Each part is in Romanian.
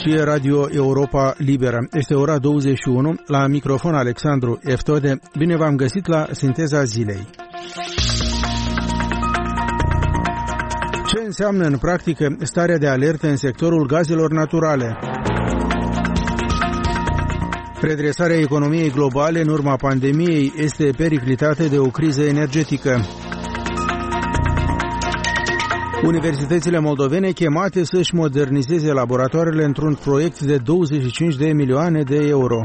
Aici e Radio Europa Liberă. Este ora 21. La microfon Alexandru Eftode. Bine v-am găsit la Sinteza Zilei. Ce înseamnă în practică starea de alertă în sectorul gazelor naturale? Redresarea economiei globale în urma pandemiei este periclitată de o criză energetică. Universitățile moldovene chemate să-și modernizeze laboratoarele într-un proiect de 25 de milioane de euro.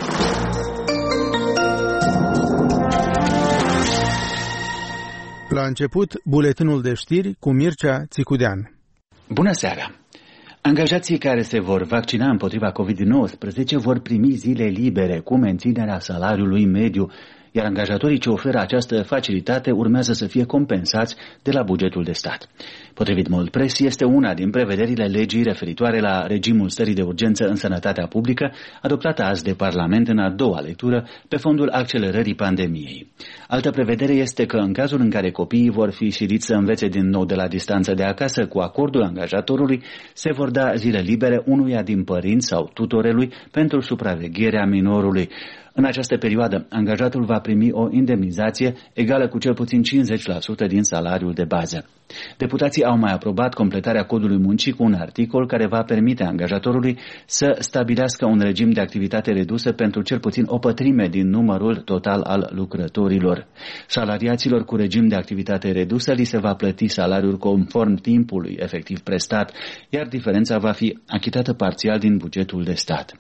La început, buletinul de știri cu Mircea Țicudean. Bună seara! Angajații care se vor vaccina împotriva COVID-19 vor primi zile libere cu menținerea salariului mediu, iar angajatorii ce oferă această facilitate urmează să fie compensați de la bugetul de stat. Potrivit Moldpress, este una din prevederile legii referitoare la regimul stării de urgență în sănătatea publică, adoptată azi de Parlament în a doua lectură pe fondul accelerării pandemiei. Altă prevedere este că în cazul în care copiii vor fi siliți să învețe din nou de la distanță de acasă, cu acordul angajatorului, se vor da zile libere unuia din părinți sau tutorelui pentru supravegherea minorului. În această perioadă, angajatul va primi o indemnizație egală cu cel puțin 50% din salariul de bază. Deputații au mai aprobat completarea codului muncii cu un articol care va permite angajatorului să stabilească un regim de activitate redusă pentru cel puțin o pătrime din numărul total al lucrătorilor. Salariaților cu regim de activitate redusă li se va plăti salariul conform timpului efectiv prestat, iar diferența va fi achitată parțial din bugetul de stat.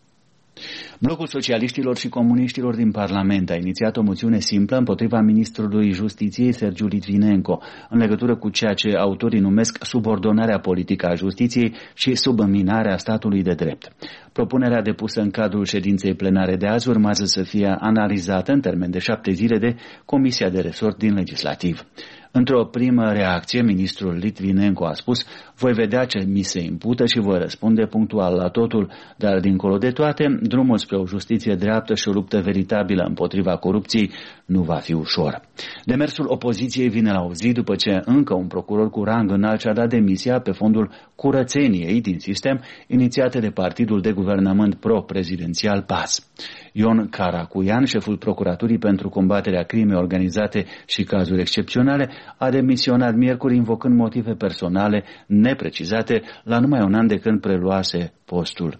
Blocul socialiștilor și comuniștilor din Parlament a inițiat o moțiune simplă împotriva ministrului Justiției Sergiu Litvinenko în legătură cu ceea ce autorii numesc subordonarea politică a justiției și subminarea statului de drept. Propunerea depusă în cadrul ședinței plenare de azi urmează să fie analizată în termen de 7 zile de Comisia de Resort din Legislativ. Într-o primă reacție, ministrul Litvinenko a spus: voi vedea ce mi se impută și voi răspunde punctual la totul, dar dincolo de toate, drumul spre o justiție dreaptă și o luptă veritabilă împotriva corupției nu va fi ușor. Demersul opoziției vine la o zi după ce încă un procuror cu rang înalt și-a dat demisia pe fondul curățeniei din sistem inițiate de partidul de guvernământ pro-prezidențial PAS. Ion Caracuian, șeful Procuraturii pentru combaterea crimei organizate și cazuri excepționale, a demisionat miercuri invocând motive personale neprecizate la numai un an de când preluase postul.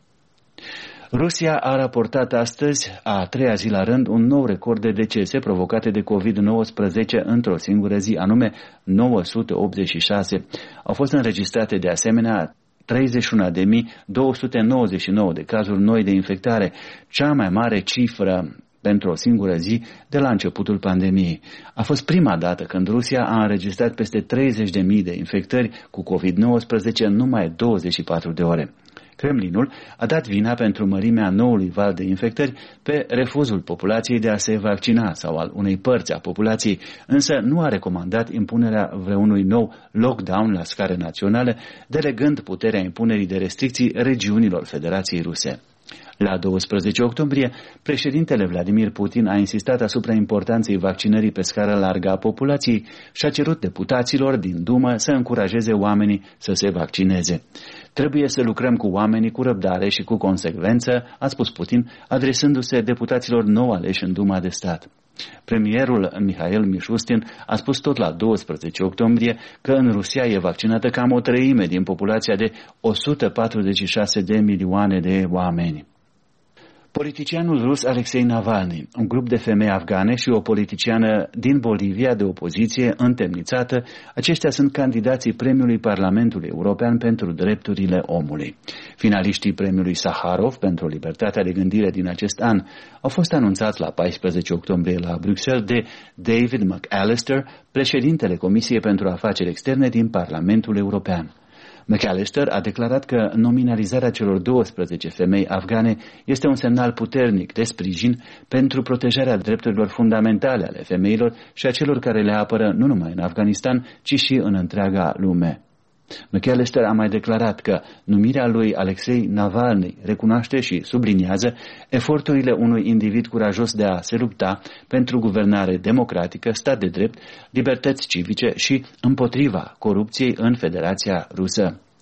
Rusia a raportat astăzi, a treia zi la rând, un nou record de decese provocate de COVID-19 într-o singură zi, anume 986. Au fost înregistrate de asemenea 31.299 de cazuri noi de infectare, cea mai mare cifră pentru o singură zi de la începutul pandemiei. A fost prima dată când Rusia a înregistrat peste 30.000 de infectări cu COVID-19 în numai 24 de ore. Kremlinul a dat vina pentru mărimea noului val de infectări pe refuzul populației de a se vaccina sau al unei părți a populației, însă nu a recomandat impunerea vreunui nou lockdown la scară națională, delegând puterea impunerii de restricții regiunilor Federației Ruse. La 12 octombrie, președintele Vladimir Putin a insistat asupra importanței vaccinării pe scară largă a populației și a cerut deputaților din Dumă să încurajeze oamenii să se vaccineze. Trebuie să lucrăm cu oamenii cu răbdare și cu consecvență, a spus Putin, adresându-se deputaților nou aleși în Duma de Stat. Premierul Mihail Mishustin a spus tot la 12 octombrie că în Rusia e vaccinată cam o treime din populația de 146 de milioane de oameni. Politicianul rus Alexei Navalny, un grup de femei afgane și o politiciană din Bolivia de opoziție întemnițată, aceștia sunt candidații premiului Parlamentului European pentru drepturile omului. Finaliștii premiului Saharov pentru libertatea de gândire din acest an au fost anunțați la 14 octombrie la Bruxelles de David McAllister, președintele Comisiei pentru Afaceri Externe din Parlamentul European. McAllister a declarat că nominalizarea celor 12 femei afgane este un semnal puternic de sprijin pentru protejarea drepturilor fundamentale ale femeilor și a celor care le apără nu numai în Afganistan, ci și în întreaga lume. McAllister a mai declarat că numirea lui Alexei Navalny recunoaște și subliniază eforturile unui individ curajos de a se lupta pentru guvernare democratică, stat de drept, libertăți civice și împotriva corupției în Federația Rusă.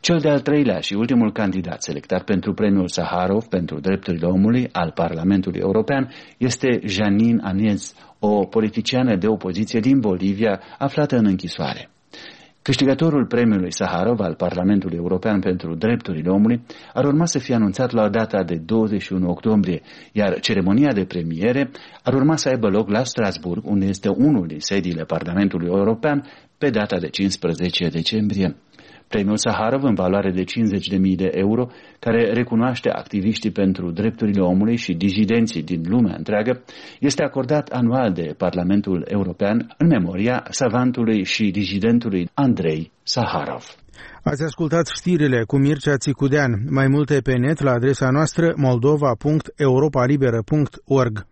Cel de-al treilea și ultimul candidat selectat pentru premiul Saharov pentru drepturile omului al Parlamentului European este Jeanine Áñez, o politiciană de opoziție din Bolivia aflată în închisoare. Câștigătorul premiului Saharov al Parlamentului European pentru drepturile omului ar urma să fie anunțat la data de 21 octombrie, iar ceremonia de premiere ar urma să aibă loc la Strasburg, unde este unul din sediile Parlamentului European, pe data de 15 decembrie. Premiul Saharov, în valoare de 50.000 de euro, care recunoaște activiștii pentru drepturile omului și dizidenții din lumea întreagă, este acordat anual de Parlamentul European în memoria savantului și dizidentului Andrei Saharov. Ați ascultat știrile cu Mircea Țicudean. Mai multe pe net la adresa noastră moldova.europalibera.org.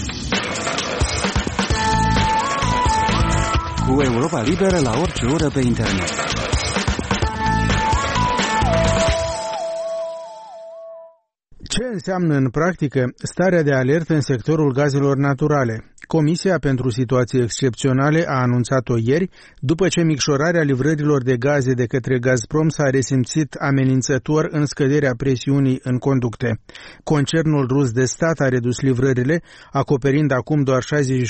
Cu Europa Liberă la orice oră pe internet. Ce înseamnă în practică starea de alertă în sectorul gazelor naturale? Comisia pentru situații excepționale a anunțat-o ieri, după ce micșorarea livrărilor de gaze de către Gazprom s-a resimțit amenințător în scăderea presiunii în conducte. Concernul rus de stat a redus livrările, acoperind acum doar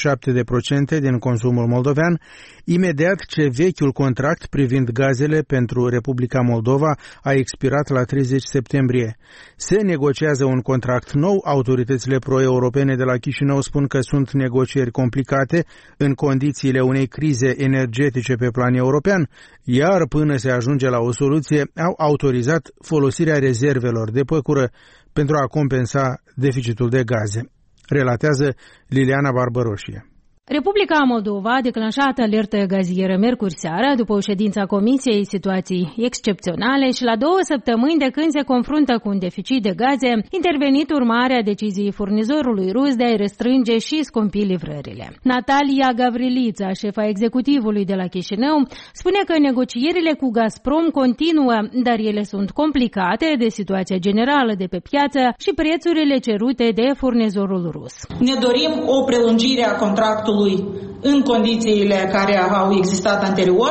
67% din consumul moldovean, imediat ce vechiul contract privind gazele pentru Republica Moldova a expirat la 30 septembrie. Se negociază un contract nou, autoritățile pro-europene de la Chișinău spun că sunt negocieri complicate în condițiile unei crize energetice pe plan european, iar până se ajunge la o soluție, au autorizat folosirea rezervelor de păcură pentru a compensa deficitul de gaze. Relatează Liliana Barbăroșie. Republica Moldova a declanșat alertă gazieră miercuri seara după o ședință a Comisiei Situații Excepționale și la 2 săptămâni de când se confruntă cu un deficit de gaze, intervenit urmarea deciziei furnizorului rus de a-i restrânge și scumpi livrările. Natalia Gavrilița, șefa executivului de la Chișinău, spune că negocierile cu Gazprom continuă, dar ele sunt complicate de situația generală de pe piață și prețurile cerute de furnizorul rus. Ne dorim o prelungire a contractului în condițiile care au existat anterior.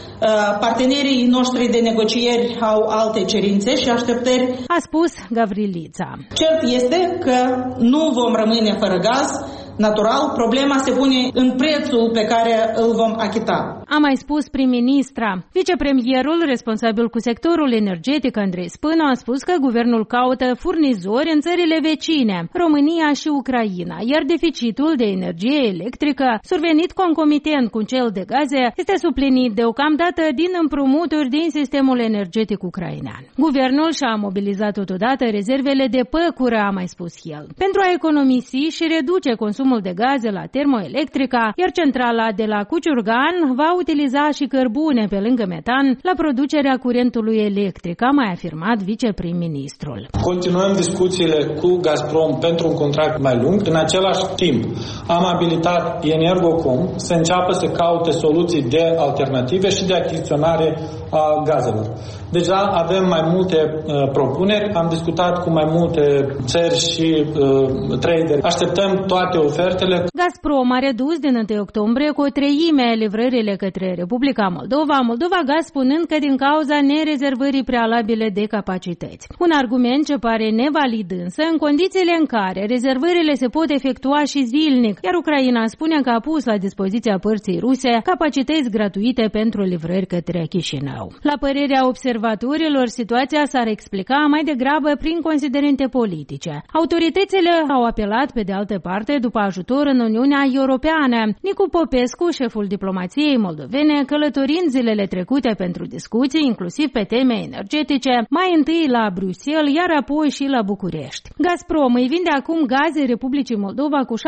Partenerii noștri de negocieri au alte cerințe și așteptări, a spus Gavrilița. Cert este că nu vom rămâne fără gaz natural, problema se pune în prețul pe care îl vom achita. A mai spus prim-ministra. Vicepremierul responsabil cu sectorul energetic, Andrei Spânu, a spus că guvernul caută furnizori în țările vecine, România și Ucraina, iar deficitul de energie electrică, survenit concomitent cu cel de gaze, este suplinit deocamdată din împrumuturi din sistemul energetic ucrainean. Guvernul și-a mobilizat totodată rezervele de păcură, a mai spus el, pentru a economisi și reduce consumul de gaze la termoelectrica, iar centrala de la Cuciurgan va utiliza și cărbune pe lângă metan la producerea curentului electric, a mai afirmat viceprim-ministrul. Continuăm discuțiile cu Gazprom pentru un contract mai lung. În același timp, am abilitat Energocom să înceapă să caute soluții de alternative și de achiziționare a gazelor. Deja avem mai multe propuneri, am discutat cu mai multe țări și traderi. Așteptăm toate ofertele. Gazprom a redus din 1 octombrie cu 1/3 livrările către Republica Moldova, Moldova Gaz spunând că din cauza nerezervării prealabile de capacități. Un argument ce pare nevalid însă în condițiile în care rezervările se pot efectua și zilnic, iar Ucraina spune că a pus la dispoziția părții ruse capacități gratuite pentru livrări către Chișinău. La părerea observatorilor, situația s-ar explica mai degrabă prin considerente politice. Autoritățile au apelat pe de altă parte după ajutor în Uniunea Europeană. Nicu Popescu, șeful diplomației moldovene, călătorind zilele trecute pentru discuții, inclusiv pe teme energetice, mai întâi la Bruxelles, iar apoi și la București. Gazprom îi vinde acum gaze Republicii Moldova cu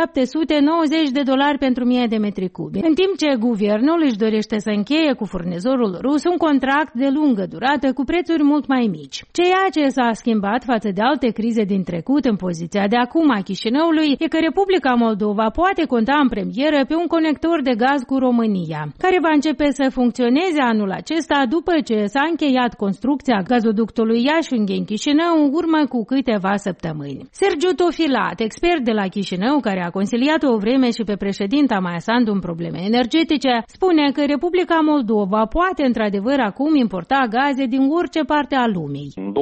$790 pentru 1000 de metri cubi, în timp ce guvernul își dorește să încheie cu furnizorul rus un contract de lungă durată cu prețuri mult mai mici. Ceea ce s-a schimbat față de alte crize din trecut în poziția de acum a Chișinăului e că Republica Moldova poate conta în premieră pe un conector de gaz cu România, care va începe să funcționeze anul acesta după ce s-a încheiat construcția gazoductului Iași-Ungheni-Chișinău în urmă cu câteva săptămâni. Sergiu Tofilat, expert de la Chișinău, care a consiliat o vreme și pe președinta Maia Sandu în probleme energetice, spune că Republica Moldova poate într-adevăr acum importa gaze din orice parte a lumii. În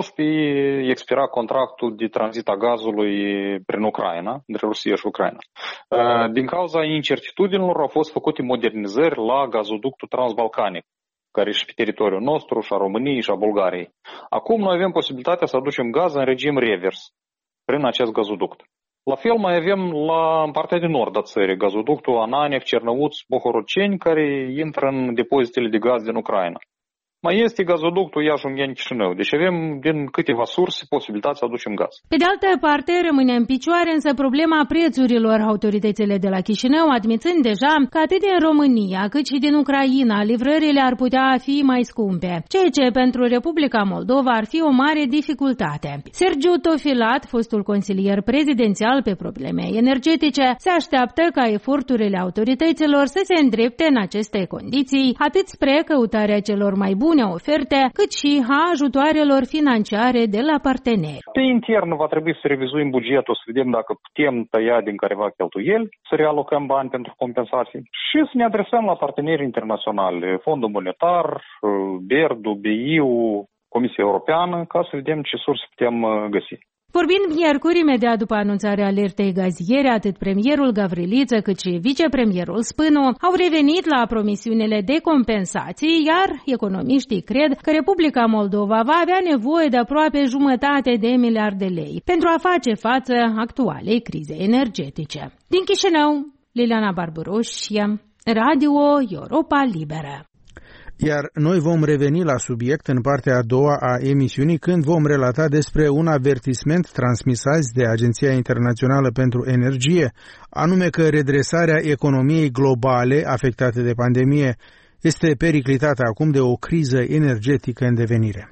2019 expira contractul de tranzit a gazului prin Ucraina, între Rusia și Ucraina. Din cauza incertitudinilor au fost făcute modernizări la gazoductul transbalcanic, care și pe teritoriul nostru, și a României, și a Bulgariei. Acum noi avem posibilitatea să aducem gaz în regim revers prin acest gazoduct. La fel mai avem în partea de nord a țării gazoductul Ananev, Cernăuț, Bohoroceni, care intră în depozitele de gaz din Ucraina. Mai este gazoductul Iași-Ungheni-Chișinău, deci avem din câteva surse posibilitatea să aducem gaz. Pe de altă parte, rămâne în picioare însă problema prețurilor. Autoritățile de la Chișinău admițând deja că atât din România cât și din Ucraina livrările ar putea fi mai scumpe, ceea ce pentru Republica Moldova ar fi o mare dificultate. Sergiu Tofilat, fostul consilier prezidențial pe probleme energetice, se așteaptă ca eforturile autorităților să se îndrepte în aceste condiții, atât spre căutarea celor mai bune oferte, cât și a ajutoarelor financiare de la parteneri. Pe intern va trebui să revizuim bugetul, să vedem dacă putem tăia din careva cheltuieli, să realocăm bani pentru compensații și să ne adresăm la parteneri internaționali, Fondul Monetar, BERD, BEI, Comisia Europeană, ca să vedem ce surse putem găsi. Vorbind miercuri, imediat după anunțarea alertei gaziere, atât premierul Gavriliță cât și vicepremierul Spânu au revenit la promisiunile de compensații, iar economiștii cred că Republica Moldova va avea nevoie de aproape 1,5 miliarde de lei pentru a face față actualei crize energetice. Din Chișinău, Liliana Barburuș, Radio Europa Liberă. Iar noi vom reveni la subiect în partea a doua a emisiunii când vom relata despre un avertisment transmis azi de Agenția Internațională pentru Energie, anume că redresarea economiei globale afectate de pandemie este periclitată acum de o criză energetică în devenire.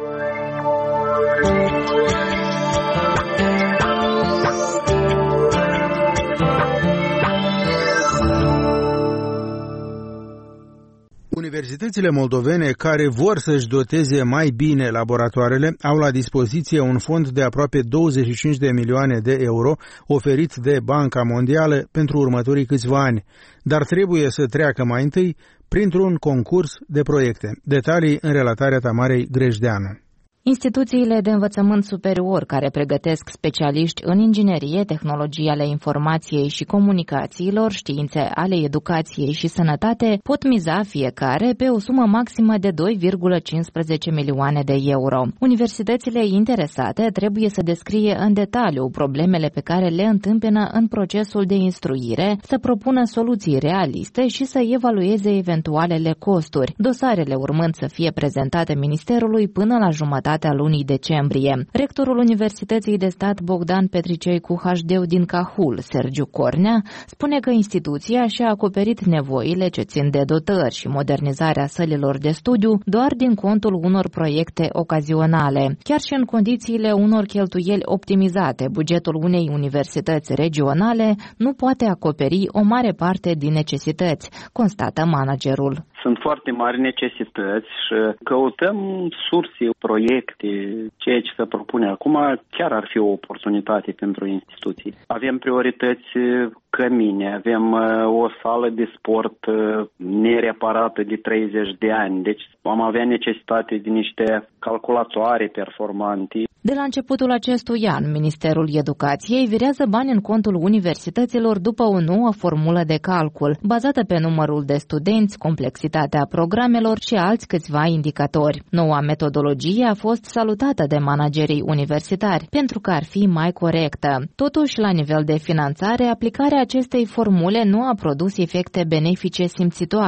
Universitățile moldovene care vor să-și doteze mai bine laboratoarele au la dispoziție un fond de aproape 25 de milioane de euro oferit de Banca Mondială pentru următorii câțiva ani, dar trebuie să treacă mai întâi printr-un concurs de proiecte. Detalii în relatarea Tamarei Grejdeanu. Instituțiile de învățământ superior care pregătesc specialiști în inginerie, tehnologii ale informației și comunicațiilor, științe ale educației și sănătate pot miza fiecare pe o sumă maximă de 2,15 milioane de euro. Universitățile interesate trebuie să descrie în detaliu problemele pe care le întâmpină în procesul de instruire, să propună soluții realiste și să evalueze eventualele costuri, dosarele urmând să fie prezentate Ministerului până la jumătatea lunii decembrie. Rectorul Universității de Stat Bogdan Petricei cu HD din Cahul, Sergiu Cornea, spune că instituția și-a acoperit nevoile ce țin de dotări și modernizarea sălilor de studiu doar din contul unor proiecte ocazionale. Chiar și în condițiile unor cheltuieli optimizate, bugetul unei universități regionale nu poate acoperi o mare parte din necesități, constată managerul. Sunt foarte mari necesități și căutăm surse, proiecte, ceea ce se propune acum chiar ar fi o oportunitate pentru instituții. Avem priorități cămine, avem o sală de sport nereparată de 30 de ani, deci am avea necesitate de niște calculatoare performante. De la începutul acestui an, Ministerul Educației virează bani în contul universităților după o nouă formulă de calcul, bazată pe numărul de studenți, complexitatea programelor și alți câțiva indicatori. Noua metodologie a fost salutată de managerii universitari, pentru că ar fi mai corectă. Totuși, la nivel de finanțare, aplicarea acestei formule nu a produs efecte benefice simțitoare, susține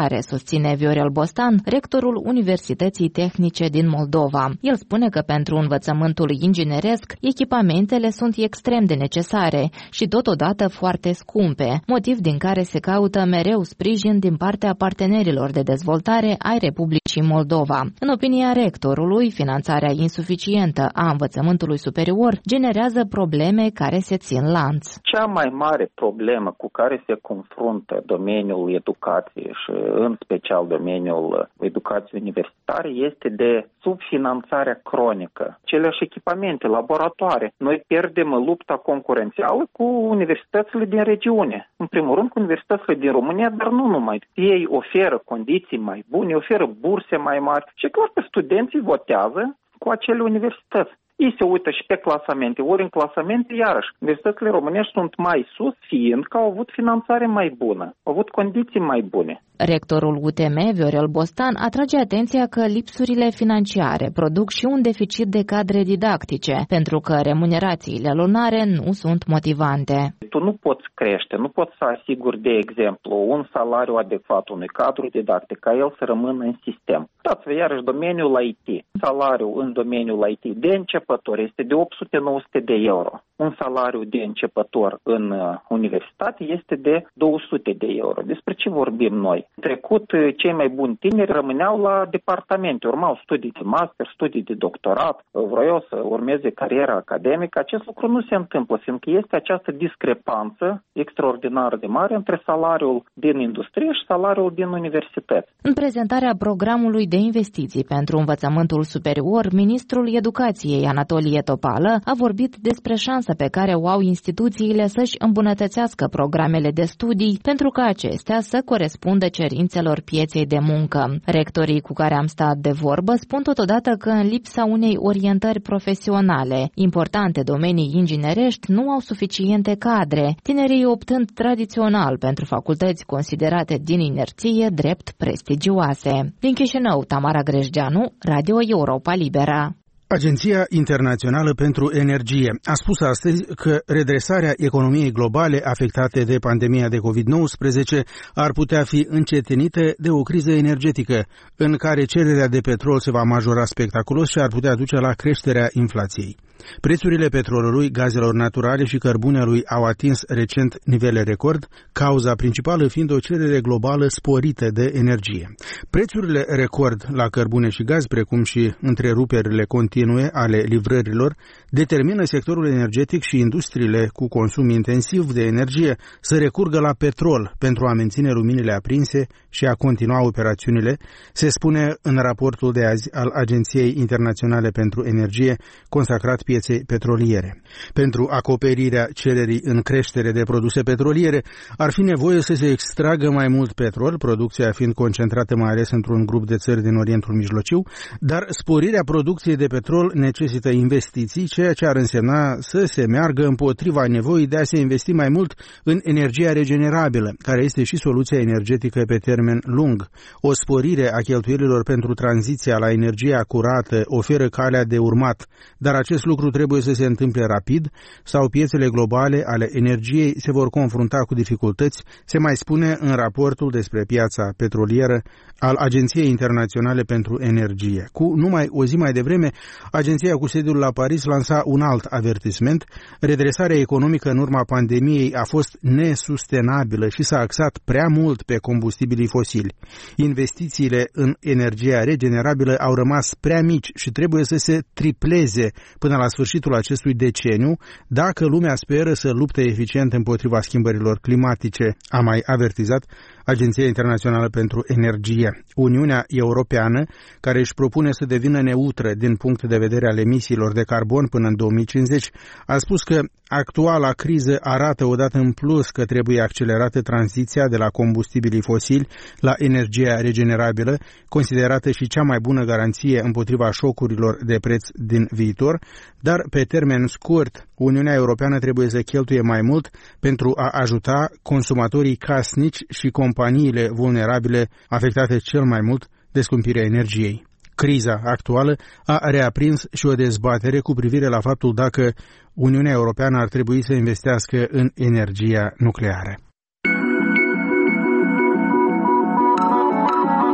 susține Viorel Bostan, rectorul Universității Tehnice din Moldova. El spune că pentru învățământul ingineresc, echipamentele sunt extrem de necesare și totodată foarte scumpe, motiv din care se caută mereu sprijin din partea partenerilor de dezvoltare ai Republicii Moldova. În opinia rectorului, finanțarea insuficientă a învățământului superior generează probleme care se țin lanț. Cea mai mare problemă cu care se confruntă domeniul educației și în special domeniul educației universitare este de subfinanțarea cronică. Celeși echipamente, laboratoare. Noi pierdem lupta concurențială cu universitățile din regiune. În primul rând cu universitățile din România, dar nu numai. Ei oferă condiții mai bune, oferă burse mai mari și clar că studenții votează cu acele universități. Ei se uită și pe clasamente, ori în clasamente, iarăși, universitățile românești sunt mai sus, fiind că au avut finanțare mai bună, au avut condiții mai bune. Rectorul UTM, Viorel Bostan, atrage atenția că lipsurile financiare produc și un deficit de cadre didactice, pentru că remunerațiile lunare nu sunt motivante. Tu nu poți crește, nu poți să asiguri, de exemplu, un salariu adecvat unui cadru didactic, ca el să rămână în sistem. Dați-vă iarăși domeniul IT. Salariul în domeniul IT de începător este de 800-900 de euro. Un salariu de începător în universitate este de 200 de euro. Despre ce vorbim noi? În trecut, cei mai buni tineri rămâneau la departamente, urmau studii de master, studii de doctorat, vroiau să urmeze cariera academică. Acest lucru nu se întâmplă, fiindcă este această discrepanță extraordinar de mare între salariul din industrie și salariul din universități. În prezentarea programului de investiții pentru învățământul superior, ministrul Educației Anatolie Topală a vorbit despre șansa pe care o au instituțiile să-și îmbunătățească programele de studii pentru ca acestea să corespundă cerințelor pieței de muncă. Rectorii cu care am stat de vorbă spun totodată că în lipsa unei orientări profesionale, importante domenii inginerești nu au suficiente cadre, tinerii optând tradițional pentru facultăți considerate din inerție drept prestigioase. Din Chișinău, Tamara Grejdeanu, Radio Europa Libera. Agenția Internațională pentru Energie a spus astăzi că redresarea economiei globale afectate de pandemia de COVID-19 ar putea fi încetinită de o criză energetică, în care cererea de petrol se va majora spectaculos și ar putea duce la creșterea inflației. Prețurile petrolului, gazelor naturale și cărbunelui au atins recent nivele record, cauza principală fiind o cerere globală sporită de energie. Prețurile record la cărbune și gaz, precum și întreruperile continue ale livrărilor, determină sectorul energetic și industriile cu consum intensiv de energie să recurgă la petrol pentru a menține luminile aprinse și a continua operațiunile, se spune în raportul de azi al Agenției Internaționale pentru Energie consacrat pieței petroliere. Pentru acoperirea cererii în creștere de produse petroliere, ar fi nevoie să se extragă mai mult petrol, producția fiind concentrată mai ales într-un grup de țări din Orientul Mijlociu, dar sporirea producției de petrol necesită investiții, ceea ce ar însemna să se meargă împotriva nevoii de a se investi mai mult în energia regenerabilă, care este și soluția energetică pe termen lung. O sporire a cheltuielilor pentru tranziția la energia curată oferă calea de urmat, dar acest lucru trebuie să se întâmple rapid sau piețele globale ale energiei se vor confrunta cu dificultăți, se mai spune în raportul despre piața petrolieră al Agenției Internaționale pentru Energie. Cu numai o zi mai devreme, agenția cu sediul la Paris lansa un alt avertisment. Redresarea economică în urma pandemiei a fost nesustenabilă și s-a axat prea mult pe combustibilii fosili. Investițiile în energia regenerabilă au rămas prea mici și trebuie să se tripleze până la sfârșitul acestui deceniu, dacă lumea speră să lupte eficient împotriva schimbărilor climatice, a mai avertizat Agenția Internațională pentru Energie. Uniunea Europeană, care își propune să devină neutră din punct de vedere al emisiilor de carbon până în 2050, a spus că actuala criză arată odată în plus că trebuie accelerată tranziția de la combustibilii fosili la energia regenerabilă, considerată și cea mai bună garanție împotriva șocurilor de preț din viitor, dar pe termen scurt, Uniunea Europeană trebuie să cheltuie mai mult pentru a ajuta consumatorii casnici și companiile vulnerabile afectate cel mai mult de scumpirea energiei. Criza actuală a reaprins și o dezbatere cu privire la faptul dacă Uniunea Europeană ar trebui să investească în energia nucleară.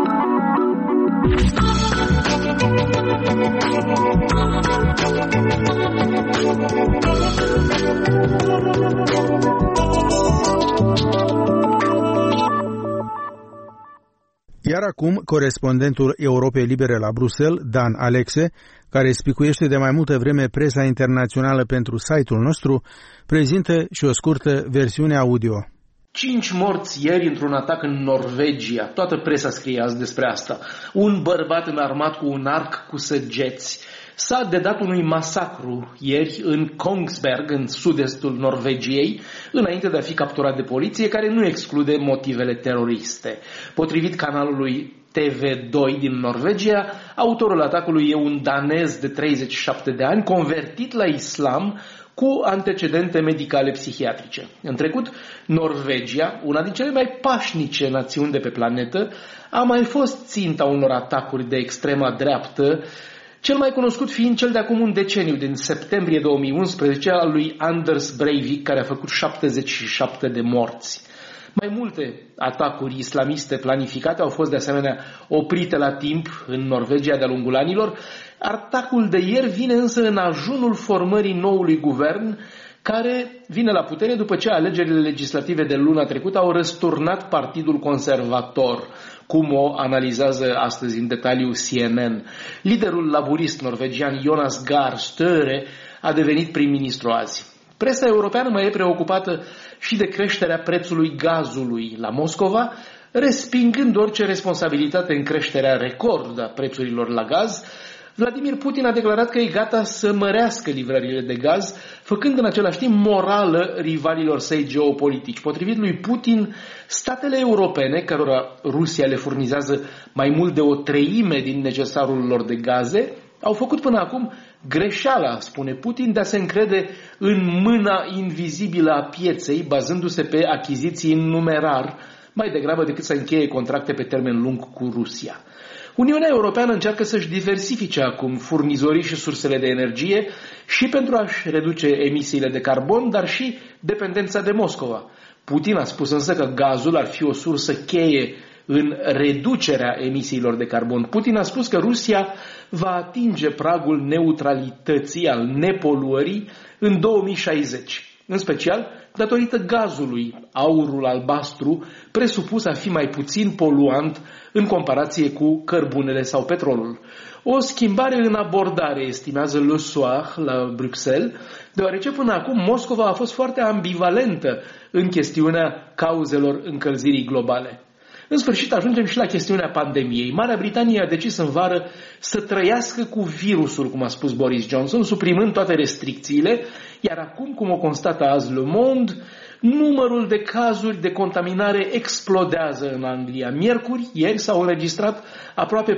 Iar acum, corespondentul Europei Libere la Bruxelles, Dan Alexe, care spicuiește de mai multă vreme presa internațională pentru site-ul nostru, prezintă și o scurtă versiune audio. 5 morți ieri într-un atac în Norvegia. Toată presa scrie azi despre asta. Un bărbat înarmat cu un arc cu săgeți s-a dedat unui masacru ieri în Kongsberg, în sud-estul Norvegiei, înainte de a fi capturat de poliție, care nu exclude motivele teroriste. Potrivit canalului TV2 din Norvegia, autorul atacului e un danez de 37 de ani, convertit la islam, cu antecedente medicale psihiatrice. În trecut, Norvegia, una din cele mai pașnice națiuni de pe planetă, a mai fost ținta unor atacuri de extrema dreaptă, cel mai cunoscut fiind cel de acum un deceniu, din septembrie 2011, al lui Anders Breivik, care a făcut 77 de morți. Mai multe atacuri islamiste planificate au fost de asemenea oprite la timp în Norvegia de-a lungul anilor. Atacul de ieri vine însă în ajunul formării noului guvern, care vine la putere după ce alegerile legislative de luna trecută au răsturnat Partidul Conservator, cum o analizează astăzi în detaliu CNN. Liderul laburist norvegian Jonas Gahr Støre a devenit prim-ministru azi. Presa europeană mai e preocupată și de creșterea prețului gazului la Moscova, respingând orice responsabilitate în creșterea record a prețurilor la gaz. Vladimir Putin a declarat că e gata să mărească livrările de gaz, făcând în același timp morală rivalilor săi geopolitici. Potrivit lui Putin, statele europene, cărora Rusia le furnizează mai mult de 1/3 din necesarul lor de gaze, au făcut până acum greșeala, spune Putin, de a se încrede în mâna invizibilă a pieței, bazându-se pe achiziții în numerar, mai degrabă decât să încheie contracte pe termen lung cu Rusia. Uniunea Europeană încearcă să-și diversifice acum furnizorii și sursele de energie și pentru a-și reduce emisiile de carbon, dar și dependența de Moscova. Putin a spus însă că gazul ar fi o sursă cheie în reducerea emisiilor de carbon. Putin a spus că Rusia va atinge pragul neutralității, al nepoluării, în 2060, în special datorită gazului, aurul albastru, presupus a fi mai puțin poluant în comparație cu cărbunele sau petrolul. O schimbare în abordare, estimează Le Soir la Bruxelles, deoarece până acum Moscova a fost foarte ambivalentă în chestiunea cauzelor încălzirii globale. În sfârșit ajungem și la chestiunea pandemiei. Marea Britanie a decis în vară să trăiască cu virusul, cum a spus Boris Johnson, suprimând toate restricțiile, iar acum, cum o constată azi Le Monde, numărul de cazuri de contaminare explodează în Anglia. Miercuri, ieri, s-au înregistrat aproape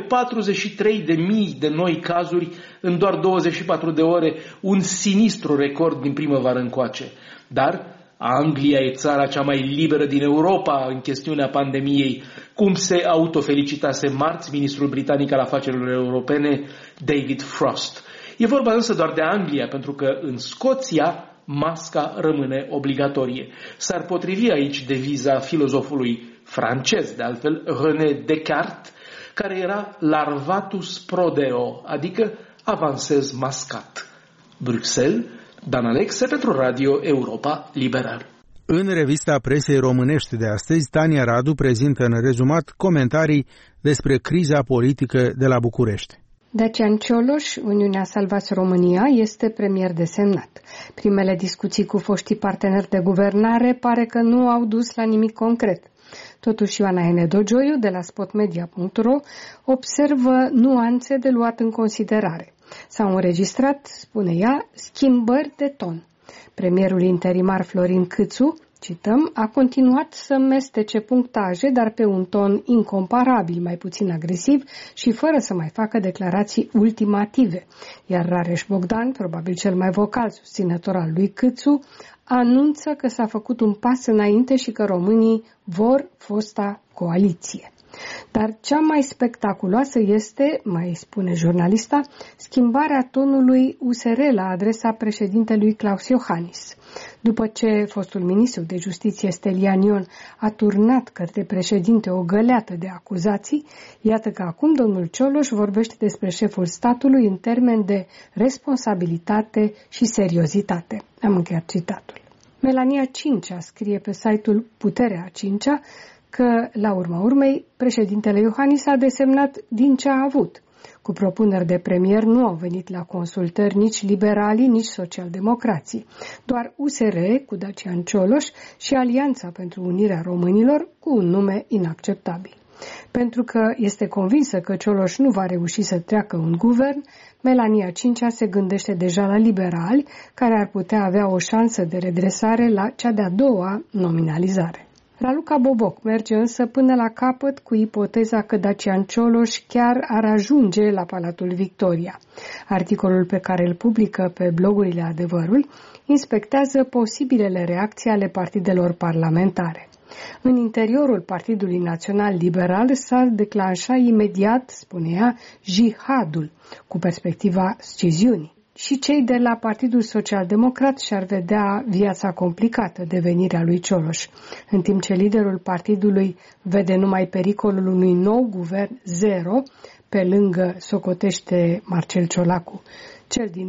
43.000 de noi cazuri în doar 24 de ore, un sinistru record din primăvară încoace. Dar Anglia e țara cea mai liberă din Europa în chestiunea pandemiei, cum se autofelicitase marți ministrul britanic al afacerilor europene David Frost. E vorba însă doar de Anglia, pentru că în Scoția masca rămâne obligatorie. S-ar potrivi aici deviza filozofului francez, de altfel René Descartes, care era larvatus prodeo, adică avansez mascat. Bruxelles, Dan Alexe pentru Radio Europa Liberă. În revista presei românești de astăzi, Tania Radu prezintă în rezumat comentarii despre criza politică de la București. Dacian Cioloș, Uniunea Salvați România, este premier desemnat. Primele discuții cu foștii parteneri de guvernare pare că nu au dus la nimic concret. Totuși, Ioana Henedogioiu, de la spotmedia.ro, observă nuanțe de luat în considerare. S-au înregistrat, spune ea, schimbări de ton. Premierul interimar Florin Câțu, cităm, a continuat să mestece punctaje, dar pe un ton incomparabil, mai puțin agresiv și fără să mai facă declarații ultimative. Iar Rareș Bogdan, probabil cel mai vocal susținător al lui Câțu, anunță că s-a făcut un pas înainte și că românii vor fosta coaliție. Dar cea mai spectaculoasă este, mai spune jurnalista, schimbarea tonului USR la adresa președintelui Klaus Iohannis. După ce fostul ministru de justiție Stelian Ion a turnat către președinte o găleată de acuzații, iată că acum domnul Cioloș vorbește despre șeful statului în termeni de responsabilitate și seriozitate. Am încheiat citatul. Melania Cincea scrie pe site-ul Puterea Cincea că, la urma urmei, președintele Iohannis a desemnat din ce a avut. Cu propuneri de premier nu au venit la consultări nici liberalii, nici socialdemocrații. Doar USR cu Dacian Cioloș și Alianța pentru Unirea Românilor cu un nume inacceptabil. Pentru că este convinsă că Cioloș nu va reuși să treacă un guvern, Melania Cincea se gândește deja la liberali, care ar putea avea o șansă de redresare la cea de-a doua nominalizare. Raluca Boboc merge însă până la capăt cu ipoteza că Dacian Cioloș chiar ar ajunge la Palatul Victoria. Articolul pe care îl publică pe blogurile Adevărul inspectează posibilele reacții ale partidelor parlamentare. În interiorul Partidului Național Liberal s-ar declanșa imediat, spune ea, jihadul, cu perspectiva sciziunii. Și cei de la Partidul Social-Democrat și-ar vedea viața complicată de venirea lui Cioloș, în timp ce liderul partidului vede numai pericolul unui nou guvern zero, pe lângă socotește Marcel Ciolacu, cel din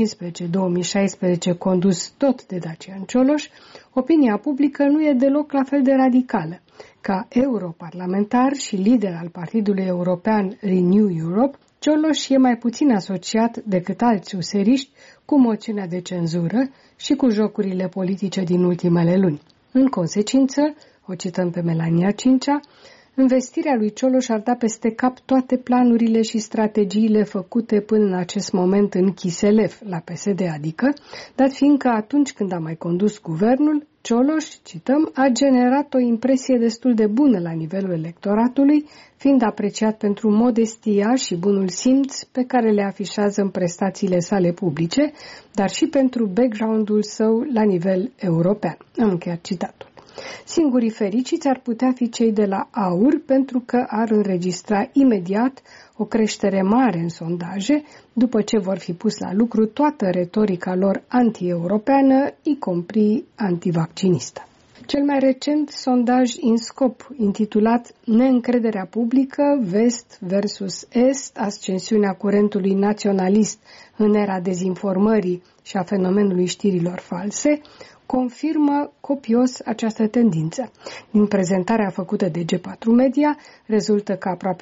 2015-2016 condus tot de Dacian Cioloș. Opinia publică nu e deloc la fel de radicală. Ca europarlamentar și lider al Partidului European Renew Europe, Cioloș e mai puțin asociat decât alți useriști cu moțiunea de cenzură și cu jocurile politice din ultimele luni. În consecință, o cităm pe Melania Cincea, investirea lui Cioloș ar da peste cap toate planurile și strategiile făcute până în acest moment în Chiselef, la PSD, adică, dat fiindcă atunci când a mai condus guvernul, Cioloș, cităm, a generat o impresie destul de bună la nivelul electoratului, fiind apreciat pentru modestia și bunul simț pe care le afișează în prestațiile sale publice, dar și pentru background-ul său la nivel european. Am încheiat citatul. Singurii fericiți ar putea fi cei de la AUR, pentru că ar înregistra imediat o creștere mare în sondaje, după ce vor fi pus la lucru toată retorica lor anti-europeană, y compris antivaccinistă. Cel mai recent sondaj INSCOP, intitulat Neîncrederea publică, Vest versus Est, ascensiunea curentului naționalist în era dezinformării și a fenomenului știrilor false, confirmă copios această tendință. Din prezentarea făcută de G4 Media, rezultă că aproape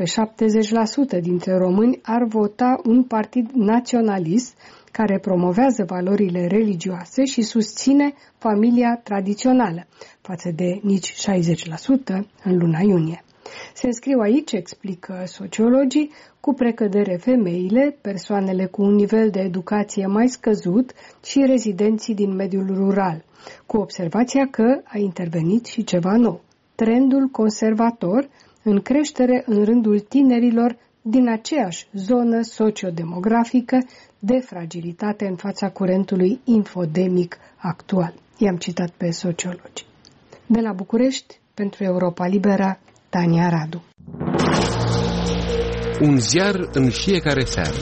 70% dintre români ar vota un partid naționalist care promovează valorile religioase și susține familia tradițională, față de nici 60% în luna iunie. Se înscriu aici, explică sociologii, cu precădere femeile, persoanele cu un nivel de educație mai scăzut și rezidenții din mediul rural, cu observația că a intervenit și ceva nou. Trendul conservator în creștere în rândul tinerilor din aceeași zonă sociodemografică de fragilitate în fața curentului infodemic actual. I-am citat pe sociologi. De la București, pentru Europa Liberă, Tania Radu. Un ziar în fiecare seară.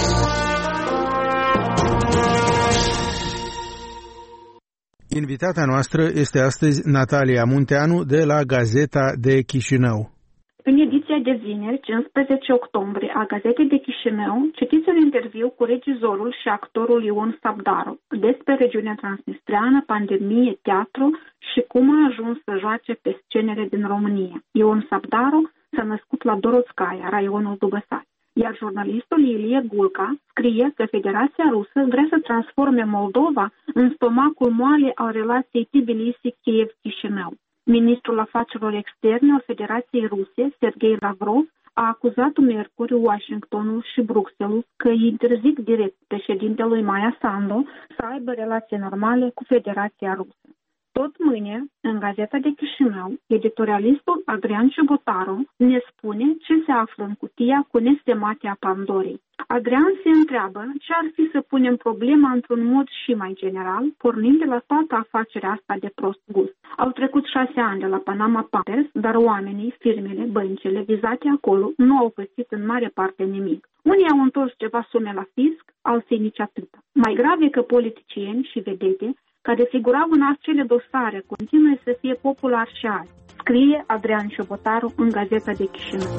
Invitata noastră este astăzi Natalia Munteanu de la Gazeta de Chișinău. În ediția de vineri, 15 octombrie, a Gazetei de Chișinău, citiți un interviu cu regizorul și actorul Ion Sabdaru despre regiunea transnistreană, pandemie, teatru și cum a ajuns să joace pe scenele din România. Ion Sabdaru s-a născut la Dorotskaya, raionul Dubăsari, iar jurnalistul Ilie Gulca scrie că Federația Rusă vrea să transforme Moldova în stomacul moale al relației Tbilisi-Kiev-Chișinău. Ministrul Afacerilor Externe al Federației Ruse, Sergei Lavrov, a acuzat miercuri Washingtonul și Bruxelles că îi interzic direct președintelui Maia Sandu să aibă relații normale cu Federația Rusă. Tot mâine, în Gazeta de Chișinău, editorialistul Adrian Ciubotaru ne spune ce se află în cutia cu nestemate a Pandorei. Adrian se întreabă ce ar fi să punem problema într-un mod și mai general, pornind de la toată afacerea asta de prost gust. Au trecut 6 ani de la Panama Papers, dar oamenii, firmele, băncile vizate acolo nu au găsit în mare parte nimic. Unii au întors ceva sume la fisc, alții nici atât. Mai grav e că politicieni și vedete care figurau în acele dosare continuă să fie populari și azi. Scrie Adrian Ciobotaru în Gazeta de Chișinău.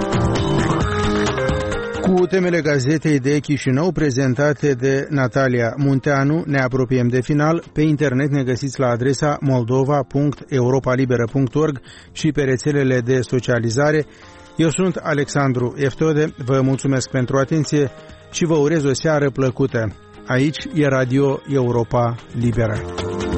Cu temele Gazetei de Chișinău prezentate de Natalia Munteanu, ne apropiem de final. Pe internet ne găsiți la adresa moldova.europalibera.org și pe rețelele de socializare. Eu sunt Alexandru Eftode, vă mulțumesc pentru atenție și vă urez o seară plăcută. Aici e Radio Europa Liberă.